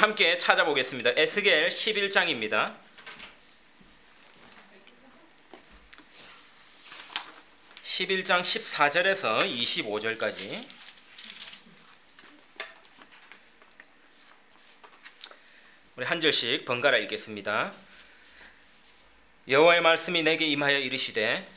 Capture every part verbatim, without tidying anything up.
함께 찾아보겠습니다. 에스겔 십일 장입니다. 십일 장 십사 절에서 이십오 절까지 우리 한 절씩 번갈아 읽겠습니다. 여호와의 말씀이 내게 임하여 이르시되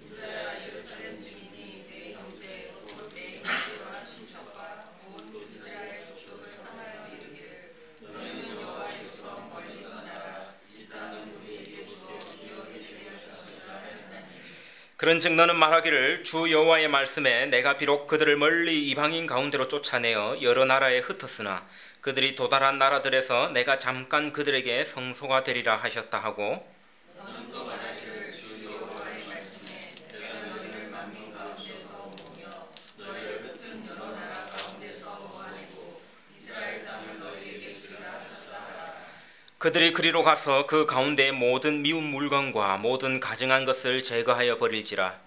그런즉 너는 말하기를 주 여호와의 말씀에 내가 비록 그들을 멀리 이방인 가운데로 쫓아내어 여러 나라에 흩었으나 그들이 도달한 나라들에서 내가 잠깐 그들에게 성소가 되리라 하셨다 하고 너는 또 말하기를 주 여호와의 말씀에 내가 너희를 만민 가운데서 모으며 너희를 흩은 여러 나라 가운데서 모아내고 이스라엘 땅을 너희에게 주리라 하셨다 하라. 그들이 그리로 가서 그 가운데 모든 미운 물건과 모든 가증한 것을 제거하여 버릴지라.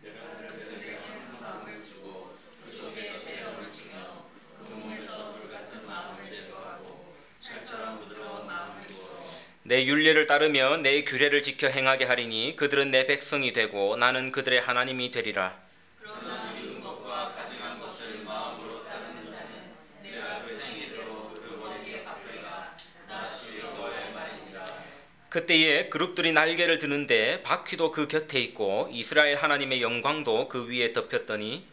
내 율례를 따르며 내 규례를 지켜 행하게 하리니 그들은 내 백성이 되고 나는 그들의 하나님이 되리라. 그러나 미운 것과 가증한 것을 마음으로 따르는 자는 내가 그 행위대로 그 머리에 갚으리라. 나 주 여호와의 말이니라. 그때에 그룹들이 날개를 드는데 바퀴도 그 곁에 있고 이스라엘 하나님의 영광도 그 위에 덮였더니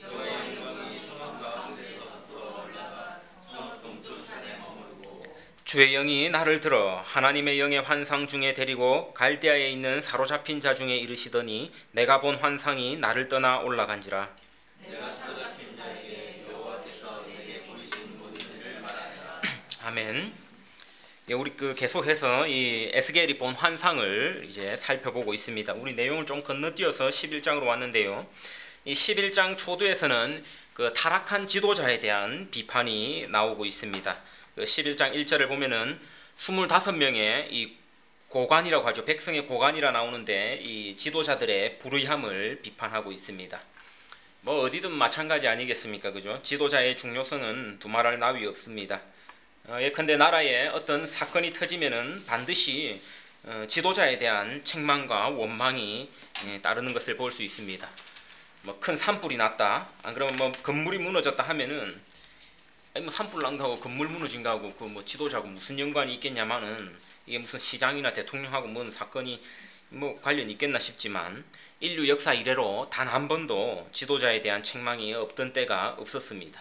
주의 영이 나를 들어 하나님의 영의 환상 중에 데리고 갈대아에 있는 사로잡힌 자 중에 이르시더니 내가 본 환상이 나를 떠나 올라간지라. 내가 사로잡힌 자에게 여호와께서 내게 보이신 모든 말하니라. 아멘. 예, 우리 그 계속해서 이 에스겔이 본 환상을 이제 살펴보고 있습니다. 우리 내용을 좀 건너뛰어서 십일 장으로 왔는데요. 이 십일 장 초두에서는 그 타락한 지도자에 대한 비판이 나오고 있습니다. 그 십일 장 일 절을 보면은 이십오 명의 이 고관이라고 하죠. 백성의 고관이라 나오는데 이 지도자들의 불의함을 비판하고 있습니다. 뭐 어디든 마찬가지 아니겠습니까? 그죠? 지도자의 중요성은 두말할 나위 없습니다. 어, 예컨대 나라에 어떤 사건이 터지면은 반드시 어, 지도자에 대한 책망과 원망이 예, 따르는 것을 볼 수 있습니다. 뭐 큰 산불이 났다. 안 그러면 뭐 건물이 무너졌다 하면은 아니 뭐 산불 난 거하고 건물 무너진 거하고 그 뭐 지도자하고 무슨 연관이 있겠냐마는 이게 무슨 시장이나 대통령하고 뭔 사건이 뭐 관련이 있겠나 싶지만 인류 역사 이래로 단 한 번도 지도자에 대한 책망이 없던 때가 없었습니다.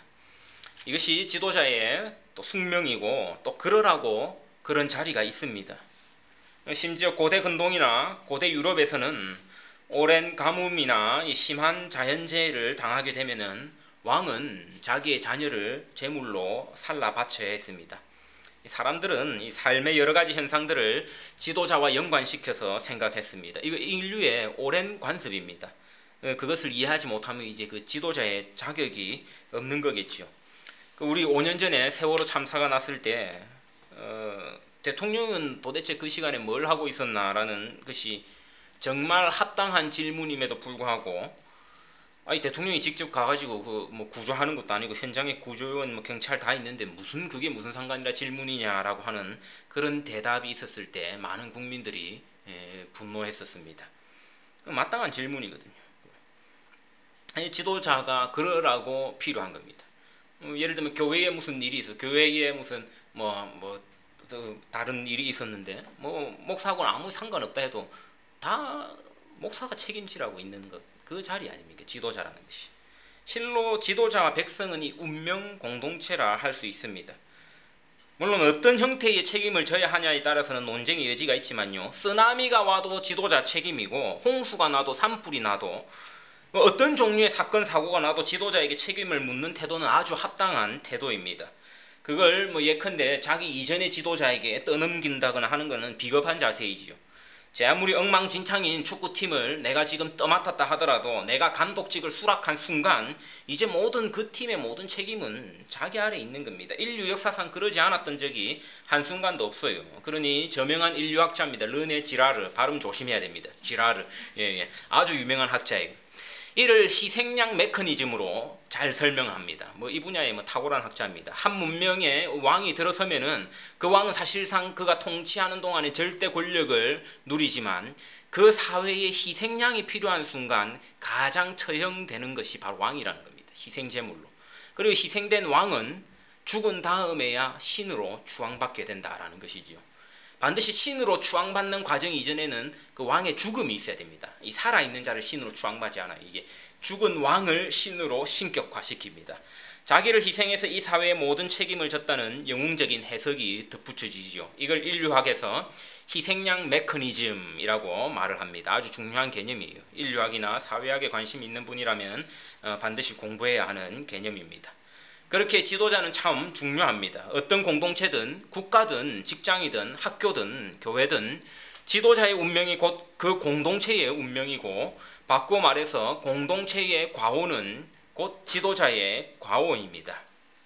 이것이 지도자의 또 숙명이고 또 그러라고 그런 자리가 있습니다. 심지어 고대 근동이나 고대 유럽에서는 오랜 가뭄이나 심한 자연재해를 당하게 되면은 왕은 자기의 자녀를 제물로 살라 바쳐야 했습니다. 사람들은 이 삶의 여러 가지 현상들을 지도자와 연관시켜서 생각했습니다. 이거 인류의 오랜 관습입니다. 그것을 이해하지 못하면 이제 그 지도자의 자격이 없는 거겠죠. 우리 오 년 전에 세월호 참사가 났을 때 어, 대통령은 도대체 그 시간에 뭘 하고 있었나라는 것이 정말 합당한 질문임에도 불구하고 아니 대통령이 직접 가가지고 그 뭐 구조하는 것도 아니고 현장에 구조원, 뭐 경찰 다 있는데 무슨 그게 무슨 상관이라 질문이냐라고 하는 그런 대답이 있었을 때 많은 국민들이 예, 분노했었습니다. 마땅한 질문이거든요. 아니, 지도자가 그러라고 필요한 겁니다. 예를 들면 교회에 무슨 일이 있어, 교회에 무슨 뭐 뭐 다른 일이 있었는데 뭐 목사하고는 아무 상관없다 해도 다 목사가 책임지라고 있는 것. 그 자리 아닙니까? 지도자라는 것이. 실로 지도자와 백성은 이 운명 공동체라 할 수 있습니다. 물론 어떤 형태의 책임을 져야 하냐에 따라서는 논쟁의 여지가 있지만요. 쓰나미가 와도 지도자 책임이고 홍수가 나도 산불이 나도 어떤 종류의 사건 사고가 나도 지도자에게 책임을 묻는 태도는 아주 합당한 태도입니다. 그걸 뭐 예컨대 자기 이전의 지도자에게 떠넘긴다거나 하는 것은 비겁한 자세이지요. 제 아무리 엉망진창인 축구팀을 내가 지금 떠맡았다 하더라도 내가 감독직을 수락한 순간 이제 모든 그 팀의 모든 책임은 자기 아래에 있는 겁니다. 인류 역사상 그러지 않았던 적이 한순간도 없어요. 그러니 저명한 인류학자입니다. 르네 지라르. 발음 조심해야 됩니다. 지라르. 예, 예. 아주 유명한 학자예요. 이를 희생양 메커니즘으로 잘 설명합니다. 뭐 이 분야에 뭐 탁월한 학자입니다. 한 문명의 왕이 들어서면은 그 왕은 사실상 그가 통치하는 동안에 절대 권력을 누리지만 그 사회에 희생양이 필요한 순간 가장 처형되는 것이 바로 왕이라는 겁니다. 희생제물로. 그리고 희생된 왕은 죽은 다음에야 신으로 추앙받게 된다라는 것이지요. 반드시 신으로 추앙받는 과정 이전에는 그 왕의 죽음이 있어야 됩니다. 이 살아있는 자를 신으로 추앙받지 않아요. 이게 죽은 왕을 신으로 신격화시킵니다. 자기를 희생해서 이 사회의 모든 책임을 졌다는 영웅적인 해석이 덧붙여지죠. 이걸 인류학에서 희생양 메커니즘이라고 말을 합니다. 아주 중요한 개념이에요. 인류학이나 사회학에 관심 있는 분이라면 반드시 공부해야 하는 개념입니다. 그렇게 지도자는 참 중요합니다. 어떤 공동체든 국가든 직장이든 학교든 교회든 지도자의 운명이 곧 그 공동체의 운명이고, 바꾸어 말해서 공동체의 과오는 곧 지도자의 과오입니다.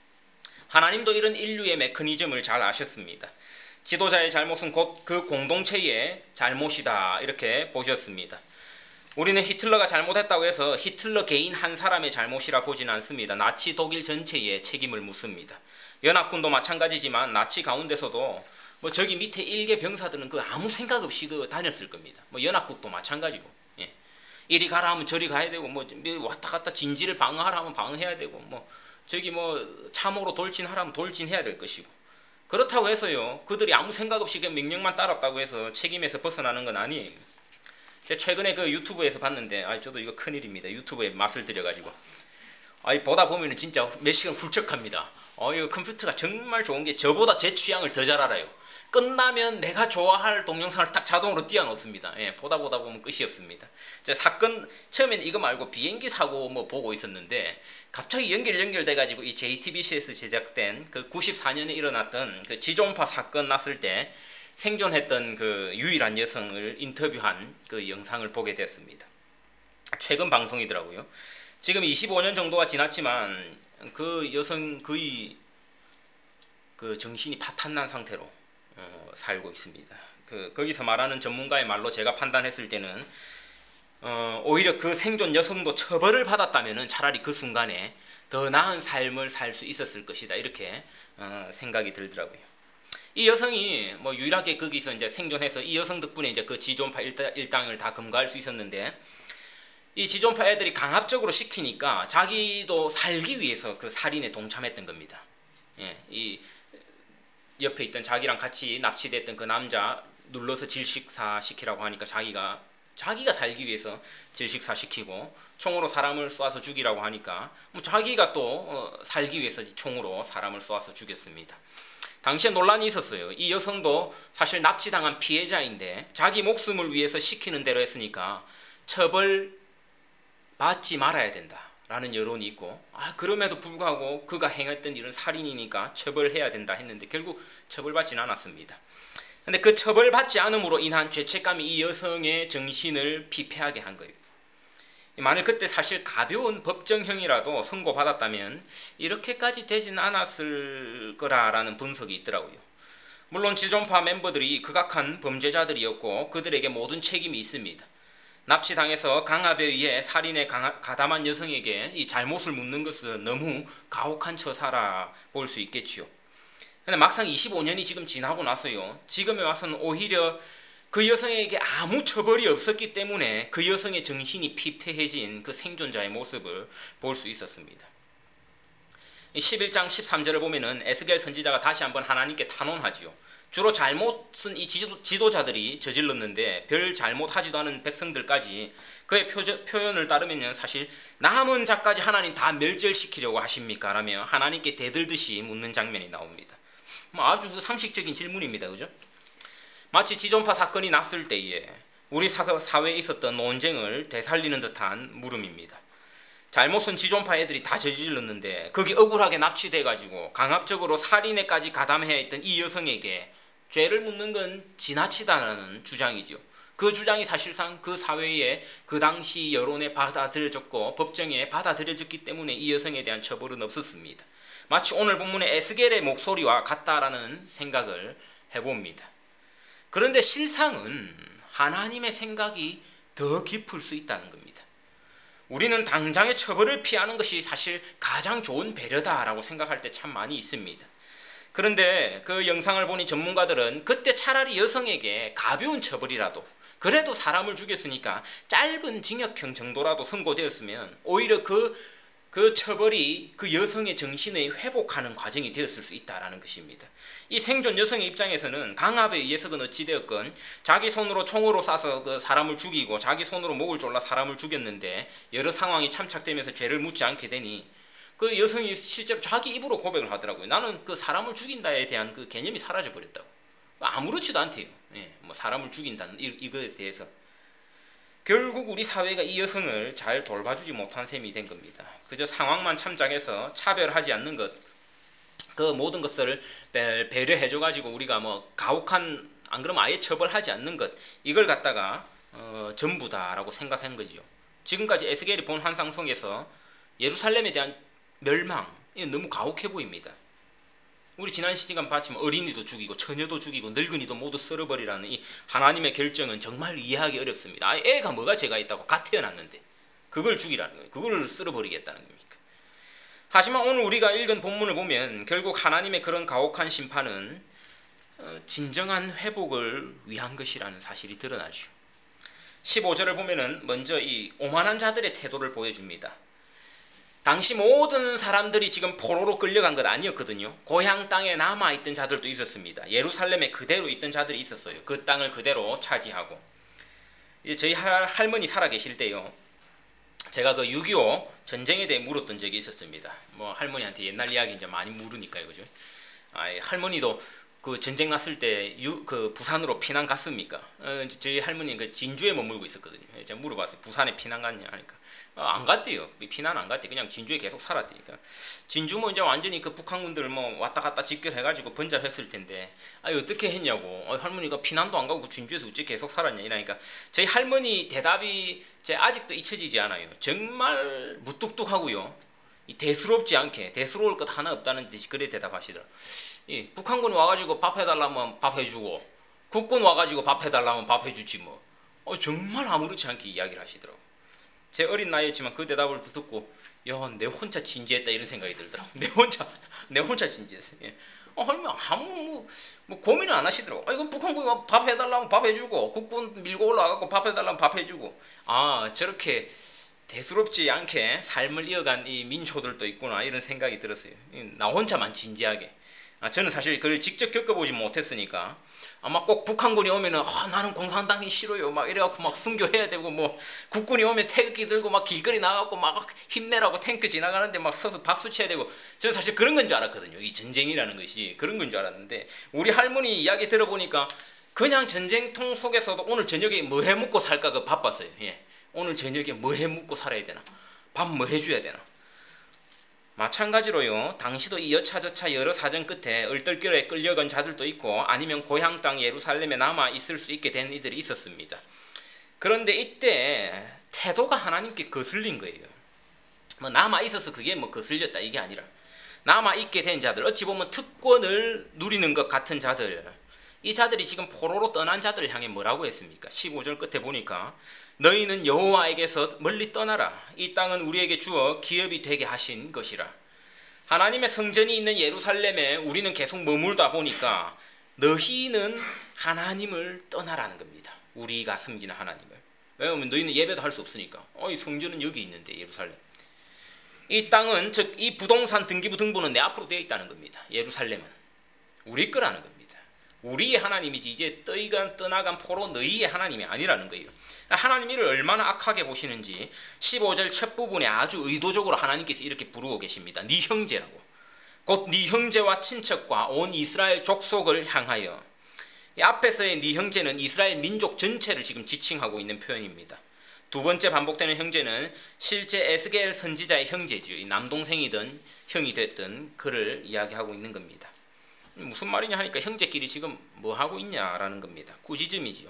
하나님도 이런 인류의 메커니즘을 잘 아셨습니다. 지도자의 잘못은 곧 그 공동체의 잘못이다 이렇게 보셨습니다. 우리는 히틀러가 잘못했다고 해서 히틀러 개인 한 사람의 잘못이라 보지는 않습니다. 나치 독일 전체에 책임을 묻습니다. 연합군도 마찬가지지만 나치 가운데서도 뭐 저기 밑에 일개 병사들은 그 아무 생각 없이 그 다녔을 겁니다. 뭐 연합국도 마찬가지고, 예. 이리 가라 하면 저리 가야 되고, 뭐 왔다 갔다 진지를 방어하라 하면 방어해야 되고, 뭐 저기 뭐 참호로 돌진하라면 돌진해야 될 것이고. 그렇다고 해서요, 그들이 아무 생각 없이 그냥 명령만 따랐다고 해서 책임에서 벗어나는 건 아니에요. 제가 최근에 그 유튜브에서 봤는데, 아 저도 이거 큰일입니다. 유튜브에 맛을 들여가지고, 아 보다 보면은 진짜 몇 시간 훌쩍합니다. 어 이거 컴퓨터가 정말 좋은 게 저보다 제 취향을 더 잘 알아요. 끝나면 내가 좋아할 동영상을 딱 자동으로 띄워놓습니다. 예, 보다 보다 보면 끝이 없습니다. 제가 사건 처음엔 이거 말고 비행기 사고 뭐 보고 있었는데 갑자기 연결 연결돼가지고 이 제이티비씨에서 제작된 그 구십사 년에 일어났던 그 지존파 사건 났을 때 생존했던 그 유일한 여성을 인터뷰한 그 영상을 보게 됐습니다. 최근 방송이더라고요. 지금 이십오 년 정도가 지났지만 그 여성 거의 그 정신이 파탄난 상태로 어, 살고 있습니다. 그 거기서 말하는 전문가의 말로 제가 판단했을 때는 어, 오히려 그 생존 여성도 처벌을 받았다면은 차라리 그 순간에 더 나은 삶을 살 수 있었을 것이다 이렇게 어, 생각이 들더라고요. 이 여성이 뭐 유일하게 거기서 이제 생존해서 이 여성 덕분에 이제 그 지존파 일당을 다 검거할 수 있었는데, 이 지존파 애들이 강압적으로 시키니까 자기도 살기 위해서 그 살인에 동참했던 겁니다. 예, 이 옆에 있던 자기랑 같이 납치됐던 그 남자 눌러서 질식사 시키라고 하니까 자기가 자기가 살기 위해서 질식사 시키고, 총으로 사람을 쏘아서 죽이라고 하니까 뭐 자기가 또 어, 살기 위해서 총으로 사람을 쏘아서 죽였습니다. 당시에 논란이 있었어요. 이 여성도 사실 납치당한 피해자인데 자기 목숨을 위해서 시키는 대로 했으니까 처벌 받지 말아야 된다라는 여론이 있고, 아 그럼에도 불구하고 그가 행했던 일은 살인이니까 처벌해야 된다 했는데 결국 처벌받지는 않았습니다. 근데 그 처벌받지 않음으로 인한 죄책감이 이 여성의 정신을 피폐하게 한 거예요. 만일 그때 사실 가벼운 법정형이라도 선고받았다면 이렇게까지 되진 않았을 거라라는 분석이 있더라고요. 물론 지존파 멤버들이 극악한 범죄자들이었고 그들에게 모든 책임이 있습니다. 납치당해서 강압에 의해 살인에 가담한 여성에게 이 잘못을 묻는 것은 너무 가혹한 처사라 볼 수 있겠지요. 근데 막상 이십오 년이 지금 지나고 나서요, 지금에 와서는 오히려 그 여성에게 아무 처벌이 없었기 때문에 그 여성의 정신이 피폐해진 그 생존자의 모습을 볼 수 있었습니다. 십일 장 십삼 절을 보면은 에스겔 선지자가 다시 한번 하나님께 탄원하지요. 주로 잘못은 이 지도, 지도자들이 저질렀는데 별 잘못하지도 않은 백성들까지 그의 표저, 표현을 따르면 사실 남은 자까지 하나님 다 멸절시키려고 하십니까? 라며 하나님께 대들듯이 묻는 장면이 나옵니다. 뭐 아주 상식적인 질문입니다. 그죠? 마치 지존파 사건이 났을 때에 우리 사회에 있었던 논쟁을 되살리는 듯한 물음입니다. 잘못은 지존파 애들이 다 저질렀는데 거기 억울하게 납치돼가지고 강압적으로 살인에까지 가담해야 했던 이 여성에게 죄를 묻는 건 지나치다는 주장이죠. 그 주장이 사실상 그 사회에 그 당시 여론에 받아들여졌고 법정에 받아들여졌기 때문에 이 여성에 대한 처벌은 없었습니다. 마치 오늘 본문의 에스겔의 목소리와 같다라는 생각을 해봅니다. 그런데 실상은 하나님의 생각이 더 깊을 수 있다는 겁니다. 우리는 당장의 처벌을 피하는 것이 사실 가장 좋은 배려다라고 생각할 때 참 많이 있습니다. 그런데 그 영상을 보니 전문가들은 그때 차라리 여성에게 가벼운 처벌이라도, 그래도 사람을 죽였으니까 짧은 징역형 정도라도 선고되었으면 오히려 그, 그 처벌이 그 여성의 정신의 회복하는 과정이 되었을 수 있다는 것입니다. 이 생존 여성의 입장에서는 강압에 의해서든 어찌되었건 자기 손으로 총으로 쏴서 그 사람을 죽이고 자기 손으로 목을 졸라 사람을 죽였는데 여러 상황이 참착되면서 죄를 묻지 않게 되니 그 여성이 실제로 자기 입으로 고백을 하더라고요. 나는 그 사람을 죽인다에 대한 그 개념이 사라져 버렸다고. 아무렇지도 않대요. 예, 뭐 사람을 죽인다는 이, 이거에 대해서. 결국 우리 사회가 이 여성을 잘 돌봐주지 못한 셈이 된 겁니다. 그저 상황만 참작해서 차별하지 않는 것, 그 모든 것을 배려해줘가지고 우리가 뭐 가혹한, 안 그러면 아예 처벌하지 않는 것, 이걸 갖다가 어, 전부다라고 생각한 거죠. 지금까지 에스겔이 본 환상 속에서 예루살렘에 대한 멸망, 이건 너무 가혹해 보입니다. 우리 지난 시간 봤지만 어린이도 죽이고 처녀도 죽이고 늙은이도 모두 썰어버리라는 이 하나님의 결정은 정말 이해하기 어렵습니다. 아, 애가 뭐가 죄가 있다고 갓 태어났는데 그걸 죽이라는 거예요. 그걸 썰어버리겠다는 겁니까? 하지만 오늘 우리가 읽은 본문을 보면 결국 하나님의 그런 가혹한 심판은 진정한 회복을 위한 것이라는 사실이 드러나죠. 십오 절을 보면은 먼저 이 오만한 자들의 태도를 보여줍니다. 당시 모든 사람들이 지금 포로로 끌려간 것 아니었거든요. 고향 땅에 남아있던 자들도 있었습니다. 예루살렘에 그대로 있던 자들이 있었어요. 그 땅을 그대로 차지하고. 저희 할머니 살아계실 때요, 제가 그 육이오 전쟁에 대해 물었던 적이 있었습니다. 뭐 할머니한테 옛날 이야기 이제 많이 물으니까요, 그죠? 아, 할머니도 그 전쟁 났을 때 유, 그 부산으로 피난 갔습니까? 어, 저희 할머니는 그 진주에 머물고 있었거든요. 제가 물어봤어요. 부산에 피난 갔냐 하니까 어, 안 갔대요. 피난 안 갔대. 그냥 진주에 계속 살았대요. 그러니까 진주 뭐 이제 완전히 그 북한군들 뭐 왔다 갔다 집결해가지고 번잡했을 텐데, 아 어떻게 했냐고. 어, 할머니가 피난도 안 가고 진주에서 어째 계속 살았냐 이러니까 저희 할머니 대답이 제 아직도 잊혀지지 않아요. 정말 무뚝뚝하고요, 이 대수롭지 않게, 대수로울 것 하나 없다는 듯이 그래 대답하시더라. 이 북한군 와가지고 밥 해달라면 밥 해주고 국군 와가지고 밥 해달라면 밥 해주지 뭐. 어, 정말 아무렇지 않게 이야기를 하시더라고. 제 어린 나이였지만 그 대답을 듣고 야, 내 혼자 진지했다 이런 생각이 들더라고. 내 혼자 내 혼자 진지했어. 예. 어, 할머니 아무 뭐, 뭐 고민을 안 하시더라고. 아, 이거 북한군 밥 해달라면 밥 해주고 국군 밀고 올라가고 밥 해달라면 밥 해주고. 아, 저렇게 대수롭지 않게 삶을 이어간 이 민초들도 있구나 이런 생각이 들었어요. 나 혼자만 진지하게. 아, 저는 사실 그걸 직접 겪어보지 못했으니까 아마 꼭 북한군이 오면은 아, 나는 공산당이 싫어요 막 이래갖고 막 순교해야 되고, 뭐 국군이 오면 태극기 들고 막 길거리 나가고 막 힘내라고 탱크 지나가는데 막 서서 박수 쳐야 되고, 저는 사실 그런 건 줄 알았거든요. 이 전쟁이라는 것이 그런 건 줄 알았는데 우리 할머니 이야기 들어보니까 그냥 전쟁통 속에서도 오늘 저녁에 뭐 해 먹고 살까 그 바빴어요. 예. 오늘 저녁에 뭐 해 먹고 살아야 되나, 밥 뭐 해줘야 되나. 마찬가지로요, 당시도 이 여차저차 여러 사정 끝에 얼떨결에 끌려간 자들도 있고 아니면 고향 땅 예루살렘에 남아 있을 수 있게 된 이들이 있었습니다. 그런데 이때 태도가 하나님께 거슬린 거예요. 뭐 남아 있어서 그게 뭐 거슬렸다 이게 아니라, 남아 있게 된 자들, 어찌 보면 특권을 누리는 것 같은 자들, 이 자들이 지금 포로로 떠난 자들을 향해 뭐라고 했습니까? 십오 절 끝에 보니까 너희는 여호와에게서 멀리 떠나라. 이 땅은 우리에게 주어 기업이 되게 하신 것이라. 하나님의 성전이 있는 예루살렘에 우리는 계속 머물다 보니까 너희는 하나님을 떠나라는 겁니다. 우리가 섬기는 하나님을. 왜냐하면 너희는 예배도 할 수 없으니까. 어, 이 성전은 여기 있는데 예루살렘. 이 땅은, 즉 이 부동산 등기부 등본은 내 앞으로 되어 있다는 겁니다. 예루살렘은 우리 거라는 겁니다. 우리의 하나님이지 이제 떠이간 떠나간 포로 너희의 하나님이 아니라는 거예요. 하나님 이를 얼마나 악하게 보시는지 십오 절 첫 부분에 아주 의도적으로 하나님께서 이렇게 부르고 계십니다. 네 형제라고. 곧 네 형제와 친척과 온 이스라엘 족속을 향하여. 이 앞에서의 네 형제는 이스라엘 민족 전체를 지금 지칭하고 있는 표현입니다. 두 번째 반복되는 형제는 실제 에스겔 선지자의 형제지요. 이 남동생이든 형이 됐든 그를 이야기하고 있는 겁니다. 무슨 말이냐 하니까 형제끼리 지금 뭐 하고 있냐라는 겁니다. 꾸짖음이지요.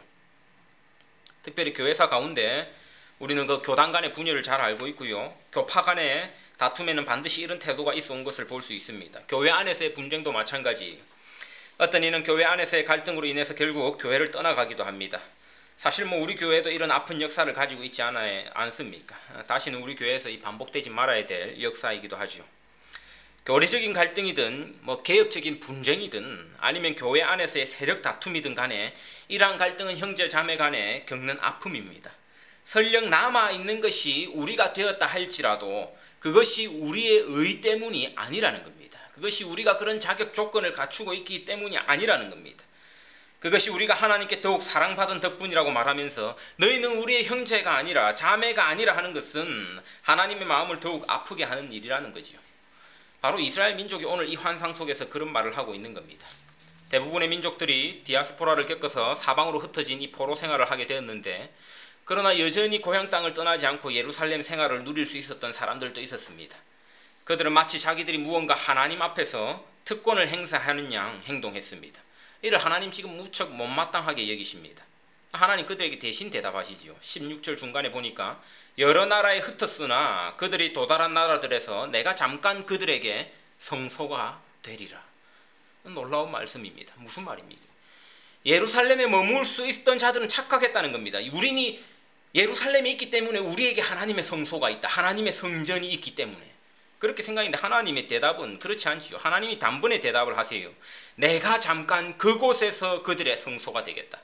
특별히 교회사 가운데 우리는 그 교단 간의 분열을 잘 알고 있고요. 교파 간의 다툼에는 반드시 이런 태도가 있어 온 것을 볼 수 있습니다. 교회 안에서의 분쟁도 마찬가지. 어떤 이는 교회 안에서의 갈등으로 인해서 결국 교회를 떠나가기도 합니다. 사실 뭐 우리 교회도 이런 아픈 역사를 가지고 있지 않아요, 않습니까? 다시는 우리 교회에서 이 반복되지 말아야 될 역사이기도 하죠. 교리적인 갈등이든 뭐 개혁적인 분쟁이든 아니면 교회 안에서의 세력 다툼이든 간에 이러한 갈등은 형제 자매 간에 겪는 아픔입니다. 설령 남아있는 것이 우리가 되었다 할지라도 그것이 우리의 의 때문이 아니라는 겁니다. 그것이 우리가 그런 자격 조건을 갖추고 있기 때문이 아니라는 겁니다. 그것이 우리가 하나님께 더욱 사랑받은 덕분이라고 말하면서 너희는 우리의 형제가 아니라 자매가 아니라 하는 것은 하나님의 마음을 더욱 아프게 하는 일이라는 거지요. 바로 이스라엘 민족이 오늘 이 환상 속에서 그런 말을 하고 있는 겁니다. 대부분의 민족들이 디아스포라를 겪어서 사방으로 흩어진 이 포로 생활을 하게 되었는데 그러나 여전히 고향 땅을 떠나지 않고 예루살렘 생활을 누릴 수 있었던 사람들도 있었습니다. 그들은 마치 자기들이 무언가 하나님 앞에서 특권을 행사하는 양 행동했습니다. 이를 하나님 지금 무척 못마땅하게 여기십니다. 하나님 그들에게 대신 대답하시지요. 십육 절 중간에 보니까 여러 나라에 흩었으나 그들이 도달한 나라들에서 내가 잠깐 그들에게 성소가 되리라. 놀라운 말씀입니다. 무슨 말입니까? 예루살렘에 머물 수 있던 자들은 착각했다는 겁니다. 우리는 예루살렘에 있기 때문에 우리에게 하나님의 성소가 있다. 하나님의 성전이 있기 때문에. 그렇게 생각했는데 하나님의 대답은 그렇지 않지요. 하나님이 단번에 대답을 하세요. 내가 잠깐 그곳에서 그들의 성소가 되겠다.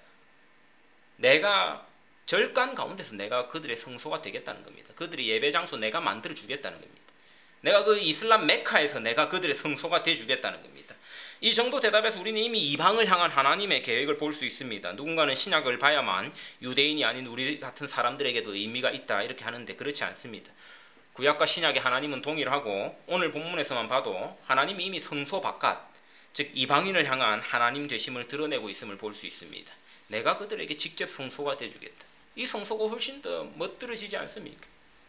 내가 절간 가운데서 내가 그들의 성소가 되겠다는 겁니다. 그들의 예배 장소 내가 만들어 주겠다는 겁니다. 내가 그 이슬람 메카에서 내가 그들의 성소가 돼 주겠다는 겁니다. 이 정도 대답에서 우리는 이미 이방을 향한 하나님의 계획을 볼 수 있습니다. 누군가는 신약을 봐야만 유대인이 아닌 우리 같은 사람들에게도 의미가 있다 이렇게 하는데 그렇지 않습니다. 구약과 신약의 하나님은 동일하고 오늘 본문에서만 봐도 하나님이 이미 성소 바깥 즉 이방인을 향한 하나님 되심을 드러내고 있음을 볼 수 있습니다. 내가 그들에게 직접 성소가 되주겠다. 이 성소가 훨씬 더 멋들어지지 않습니까?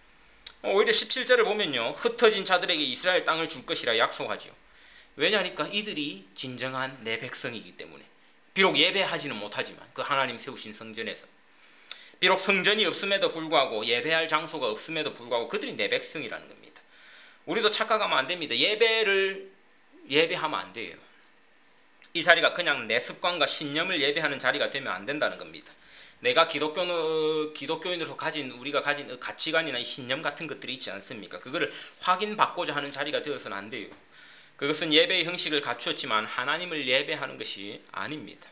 오히려 십칠 절을 보면요. 흩어진 자들에게 이스라엘 땅을 줄 것이라 약속하지요. 왜냐하니까 이들이 진정한 내 백성이기 때문에. 비록 예배하지는 못하지만 그 하나님 세우신 성전에서 비록 성전이 없음에도 불구하고 예배할 장소가 없음에도 불구하고 그들이 내 백성이라는 겁니다. 우리도 착각하면 안 됩니다. 예배를 예배하면 안 돼요. 이 자리가 그냥 내 습관과 신념을 예배하는 자리가 되면 안 된다는 겁니다. 내가 기독교, 기독교인으로서 가진 우리가 가진 가치관이나 신념 같은 것들이 있지 않습니까? 그거를 확인받고자 하는 자리가 되어서는 안 돼요. 그것은 예배의 형식을 갖추었지만 하나님을 예배하는 것이 아닙니다.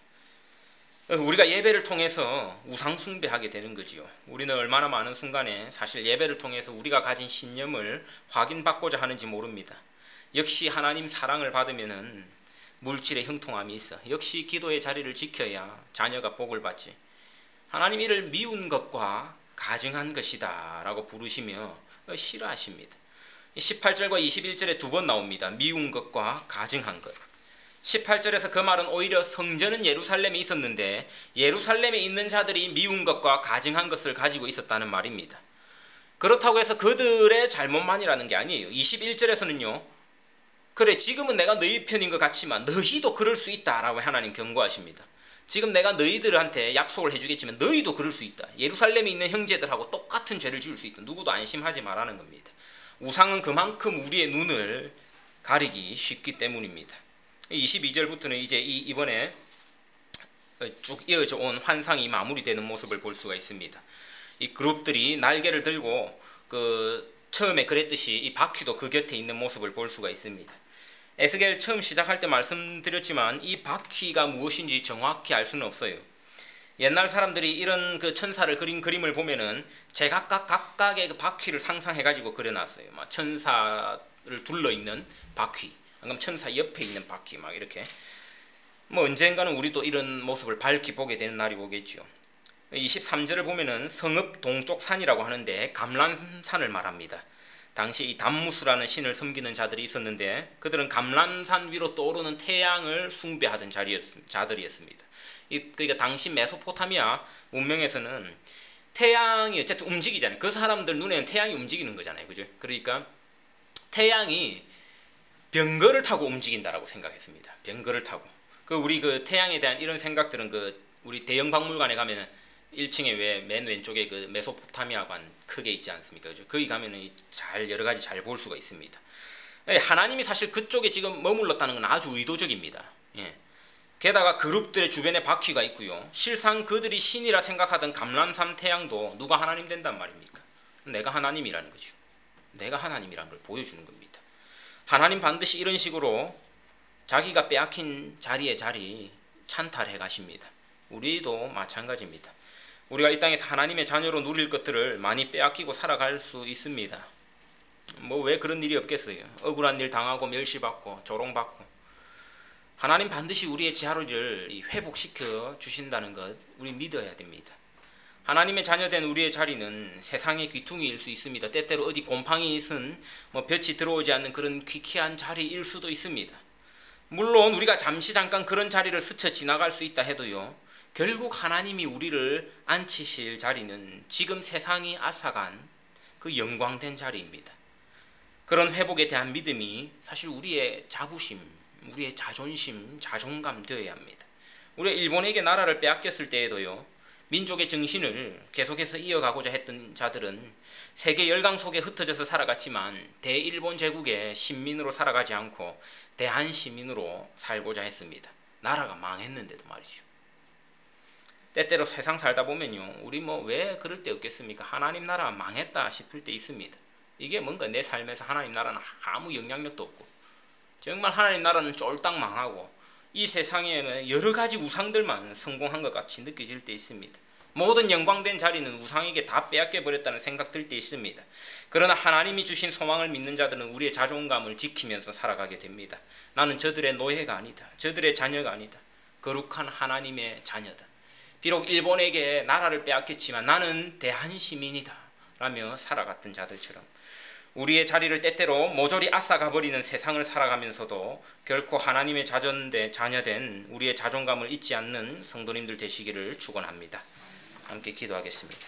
우리가 예배를 통해서 우상 숭배하게 되는 거지요. 우리는 얼마나 많은 순간에 사실 예배를 통해서 우리가 가진 신념을 확인받고자 하는지 모릅니다. 역시 하나님 사랑을 받으면은 물질의 형통함이 있어. 역시 기도의 자리를 지켜야 자녀가 복을 받지. 하나님 이를 미운 것과 가증한 것이다 라고 부르시며 싫어하십니다. 십팔 절과 이십일 절에 두 번 나옵니다. 미운 것과 가증한 것. 십팔 절에서 그 말은 오히려 성전은 예루살렘에 있었는데 예루살렘에 있는 자들이 미운 것과 가증한 것을 가지고 있었다는 말입니다. 그렇다고 해서 그들의 잘못만이라는 게 아니에요. 이십일 절에서는요. 그래 지금은 내가 너희 편인 것 같지만 너희도 그럴 수 있다라고 하나님 경고하십니다. 지금 내가 너희들한테 약속을 해주겠지만 너희도 그럴 수 있다. 예루살렘에 있는 형제들하고 똑같은 죄를 지을 수 있다. 누구도 안심하지 말라는 겁니다. 우상은 그만큼 우리의 눈을 가리기 쉽기 때문입니다. 이십이 절부터는 이제 이 이번에 쭉 이어져 온 환상이 마무리되는 모습을 볼 수가 있습니다. 이 그룹들이 날개를 들고 그 처음에 그랬듯이 이 바퀴도 그 곁에 있는 모습을 볼 수가 있습니다. 에스겔 처음 시작할 때 말씀드렸지만 이 바퀴가 무엇인지 정확히 알 수는 없어요. 옛날 사람들이 이런 그 천사를 그린 그림을 보면은 제각각 각각의 그 바퀴를 상상해가지고 그려놨어요. 막 천사를 둘러 있는 바퀴, 그럼 천사 옆에 있는 바퀴, 막 이렇게. 뭐 언젠가는 우리도 이런 모습을 밝히 보게 되는 날이 오겠죠. 이십삼 절을 보면은 성읍 동쪽 산이라고 하는데 감람산을 말합니다. 당시 이 담무스라는 신을 섬기는 자들이 있었는데 그들은 감람산 위로 떠오르는 태양을 숭배하던 자리였, 자들이었습니다. 이, 그러니까 당시 메소포타미아 문명에서는 태양이 어쨌든 움직이잖아요. 그 사람들 눈에는 태양이 움직이는 거잖아요. 그죠? 그러니까 태양이 병거를 타고 움직인다라고 생각했습니다. 병거를 타고. 그 우리 그 태양에 대한 이런 생각들은 그 우리 대형 박물관에 가면은 일 층에 왜 맨 왼쪽에 그 메소포타미아관 크게 있지 않습니까? 그죠? 거기 가면은 잘 여러 가지 잘 볼 수가 있습니다. 하나님이 사실 그쪽에 지금 머물렀다는 건 아주 의도적입니다. 예. 게다가 그룹들의 주변에 바퀴가 있고요. 실상 그들이 신이라 생각하던 감람산 태양도 누가 하나님 된단 말입니까? 내가 하나님이라는 거죠. 내가 하나님이라는 걸 보여주는 겁니다. 하나님 반드시 이런 식으로 자기가 빼앗긴 자리에 자리 찬탈해 가십니다. 우리도 마찬가지입니다. 우리가 이 땅에서 하나님의 자녀로 누릴 것들을 많이 빼앗기고 살아갈 수 있습니다. 뭐 왜 그런 일이 없겠어요. 억울한 일 당하고 멸시받고 조롱받고. 하나님 반드시 우리의 자리를 회복시켜 주신다는 것 우리 믿어야 됩니다. 하나님의 자녀된 우리의 자리는 세상의 귀퉁이일 수 있습니다. 때때로 어디 곰팡이 있은 뭐 볕이 들어오지 않는 그런 귀쾌한 자리일 수도 있습니다. 물론 우리가 잠시 잠깐 그런 자리를 스쳐 지나갈 수 있다 해도요, 결국 하나님이 우리를 앉히실 자리는 지금 세상이 앗아간 그 영광된 자리입니다. 그런 회복에 대한 믿음이 사실 우리의 자부심, 우리의 자존심, 자존감 되어야 합니다. 우리가 일본에게 나라를 빼앗겼을 때에도요, 민족의 정신을 계속해서 이어가고자 했던 자들은 세계 열강 속에 흩어져서 살아갔지만 대일본 제국의 신민으로 살아가지 않고 대한시민으로 살고자 했습니다. 나라가 망했는데도 말이죠. 때때로 세상 살다 보면요, 우리 뭐 왜 그럴 때 없겠습니까? 하나님 나라 망했다 싶을 때 있습니다. 이게 뭔가 내 삶에서 하나님 나라는 아무 영향력도 없고 정말 하나님 나라는 쫄딱 망하고 이 세상에는 여러 가지 우상들만 성공한 것 같이 느껴질 때 있습니다. 모든 영광된 자리는 우상에게 다 빼앗겨 버렸다는 생각 들 때 있습니다. 그러나 하나님이 주신 소망을 믿는 자들은 우리의 자존감을 지키면서 살아가게 됩니다. 나는 저들의 노예가 아니다. 저들의 자녀가 아니다. 거룩한 하나님의 자녀다. 비록 일본에게 나라를 빼앗겼지만 나는 대한시민이다 라며 살아갔던 자들처럼 우리의 자리를 때때로 모조리 앗아가버리는 세상을 살아가면서도 결코 하나님의 자전대, 자녀된 우리의 자존감을 잊지 않는 성도님들 되시기를 축원합니다. 함께 기도하겠습니다.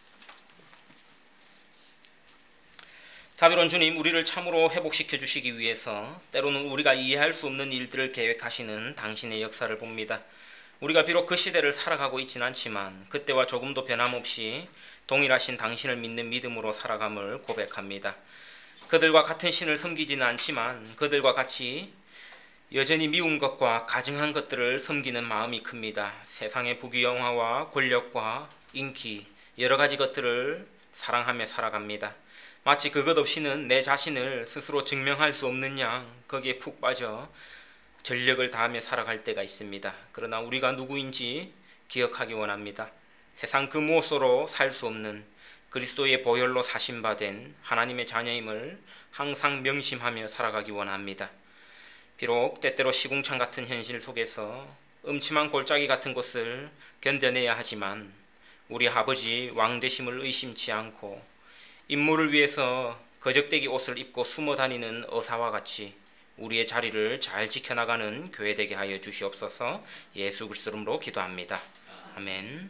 자비로운 주님, 우리를 참으로 회복시켜 주시기 위해서 때로는 우리가 이해할 수 없는 일들을 계획하시는 당신의 역사를 봅니다. 우리가 비록 그 시대를 살아가고 있지는 않지만 그때와 조금도 변함없이 동일하신 당신을 믿는 믿음으로 살아감을 고백합니다. 그들과 같은 신을 섬기지는 않지만 그들과 같이 여전히 미운 것과 가증한 것들을 섬기는 마음이 큽니다. 세상의 부귀영화와 권력과 인기, 여러 가지 것들을 사랑하며 살아갑니다. 마치 그것 없이는 내 자신을 스스로 증명할 수 없는 양 거기에 푹 빠져 전력을 다하며 살아갈 때가 있습니다. 그러나 우리가 누구인지 기억하기 원합니다. 세상 그 무엇으로 살 수 없는 그리스도의 보혈로 사신 바 된 하나님의 자녀임을 항상 명심하며 살아가기 원합니다. 비록 때때로 시궁창 같은 현실 속에서 음침한 골짜기 같은 곳을 견뎌내야 하지만 우리 아버지 왕되심을 의심치 않고 임무를 위해서 거적대기 옷을 입고 숨어 다니는 어사와 같이 우리의 자리를 잘 지켜나가는 교회 되게 하여 주시옵소서. 예수 그리스도 이름으로 기도합니다. 아멘.